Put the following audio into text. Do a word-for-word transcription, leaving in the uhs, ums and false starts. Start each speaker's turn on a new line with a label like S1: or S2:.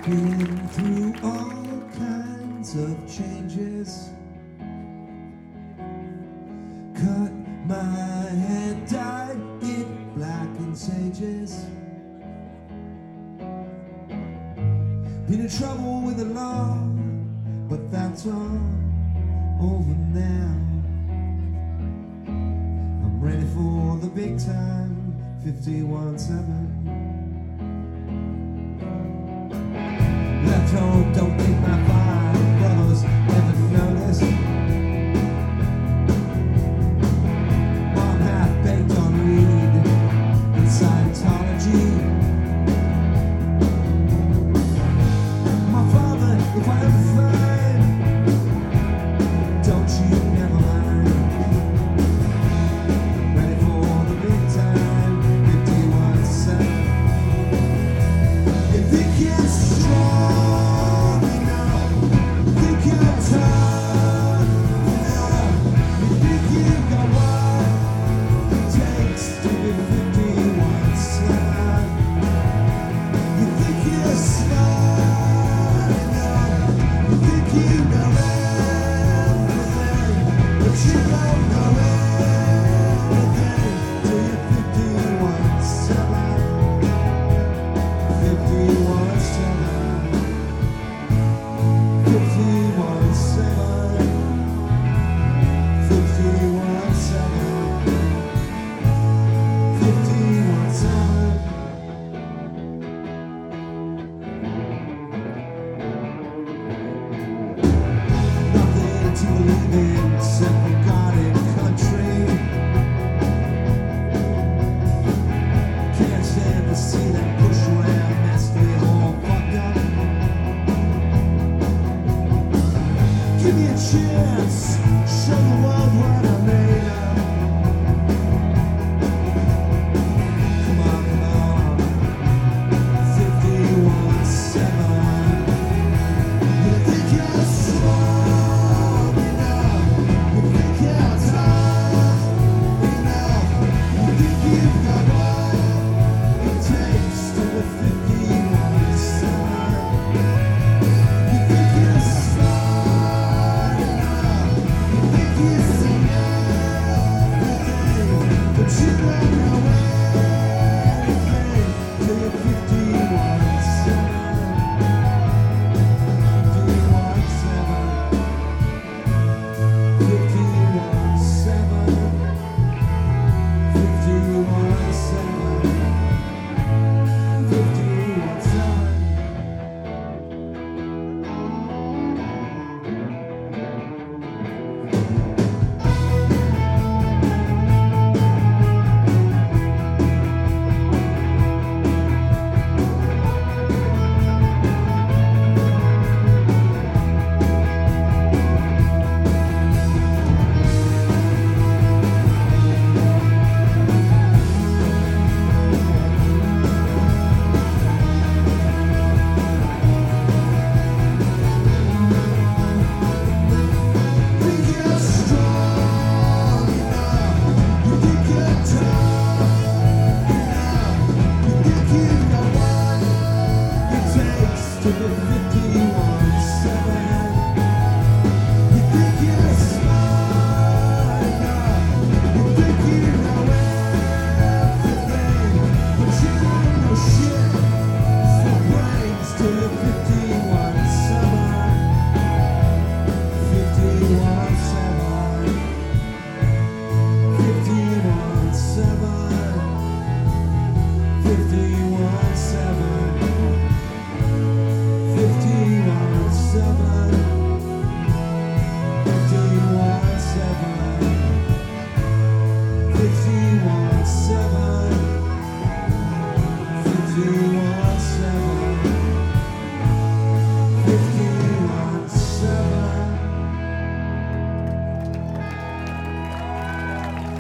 S1: Been through all kinds of changes. Cut my hand, dyed it black and sages. Been in trouble with the law, but that's all over now. I'm ready for the big time, fifty-one seven. Left home, don't think my five brothers ever noticed. Mom half baked on weed and Scientology. My father, if I ever find, don't you never mind. Ready for the big time, fifty-one seven. You think you're strong? Chance, show the world what I made of. Come on, come on, fifty-one seven. You think you're strong enough? You think you're tough enough? You think you've got what it takes to the fifty-one seven? You think you're strong? But you don't know anything till you're fifty-one seven. fifty-one seven. fifty-one seven. fifty-one seven. fifty-one seven. To the